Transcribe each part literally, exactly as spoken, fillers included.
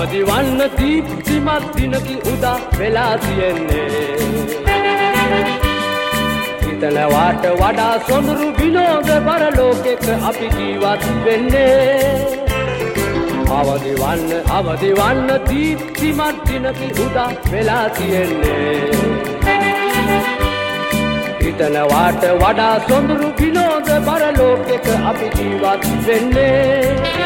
අවදි වන්න දීප්තිමත් දිනකි උදා වෙලා තියෙන්නේ හිතනවාට වඩා සොඳුරු විනෝද බර ලෝකෙක අපි ජීවත් වෙන්නේ අවදි වන්න අවදි වන්න දීප්තිමත් දිනකි උදා වෙලා තියෙන්නේ හිතනවාට වඩා සොඳුරු විනෝද බර ලෝකෙක අපි ජීවත් වෙන්නේ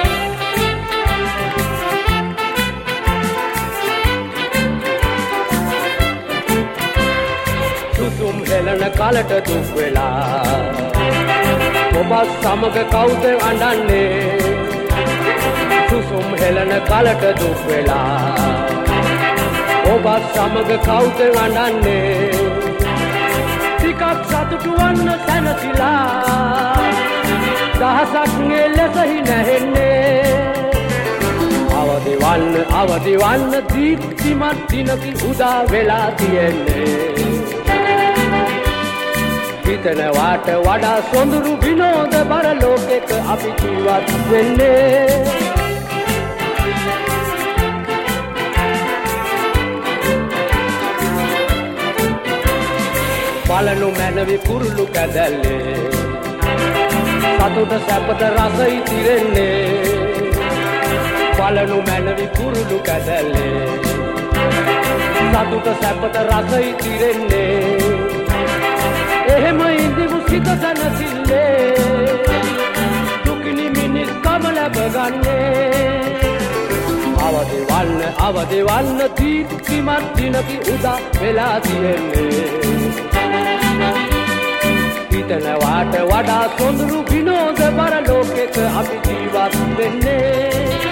සුසුම් හෙලන කලට දුක් වෙලා ඔබත් සමග කවුද අඬන්නේ සුසුම් හෙලන කලට දුක් වෙලා ඔබත් සමග කවුද අඬන්නේ ටිකක් සතුටු වන්න සැනසීලා දහසක් නෙලෙසහි නැහෙන්නේ අවදි වන්න අවදි වන්න දීප්තිමත් දිනකි උදා වෙලා තියෙන්නේ හිතනවාට වඩා සොඳුරු විනෝද බර ලෝකෙක අපි ජීවත් වෙන්නේ බලනු මැනවි කුරුළු කැදැල්ලේ සතුට සැපත රස ඉතිරෙන්නේ බලනු මැනවි කුරුළු කැදැල්ලේ සතුට සැපත රස ඉතිරෙන්නේ එහෙම ඉඳිමු සිත සැනසෙල්ලේ දුකිනි මිනිස් කම ලැබගන්නේ අවදි වන්න අවදි වන්න දීප්තිමත් දිනකි උදා වෙලා තියෙන්නේ හිතනවාට වඩා සොඳුරු විනෝද බර ලෝකෙක අපි ජීවත් වෙන්නේ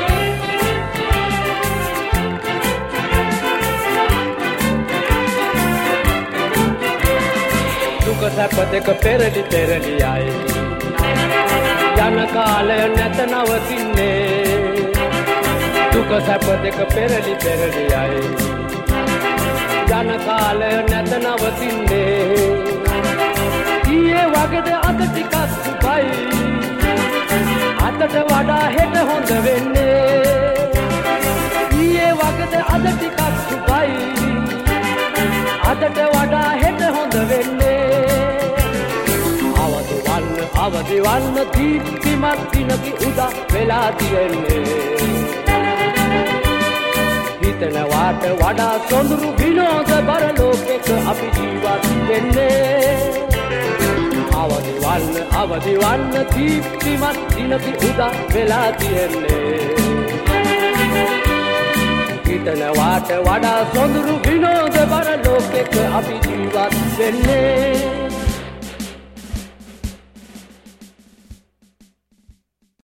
දුක සැප දෙක පෙරලි පෙරලි යයි යන කාලය නැත නවතින්නේ දුක සැප දෙක පෙරලි පෙරලි යයි යන කාලය නැත නවතින්නේ ඊයේ වගේද අද ටිකක් සුබයි අතට වඩා හෙට හොඳ වෙන්නේ ඊයේ වගේද අද ටිකක් සුබයි අතට වඩා හෙට හොඳ වෙන්නේ අවදි වන්න අවදි වන්න දීප්තිමත් දිනකි උදා වෙලා තියෙන්නේ හිතනවාට වඩා සොඳුරු විනෝද බර ලෝකෙක අපි ජීවත් වෙන්නේ අවදි වන්න අවදි වන්න දීප්තිමත් දිනකි උදා වෙලා තියෙන්නේ හිතනවාට වඩා සොඳුරු විනෝද බර ලෝකෙක අපි ජීවත් වෙන්නේ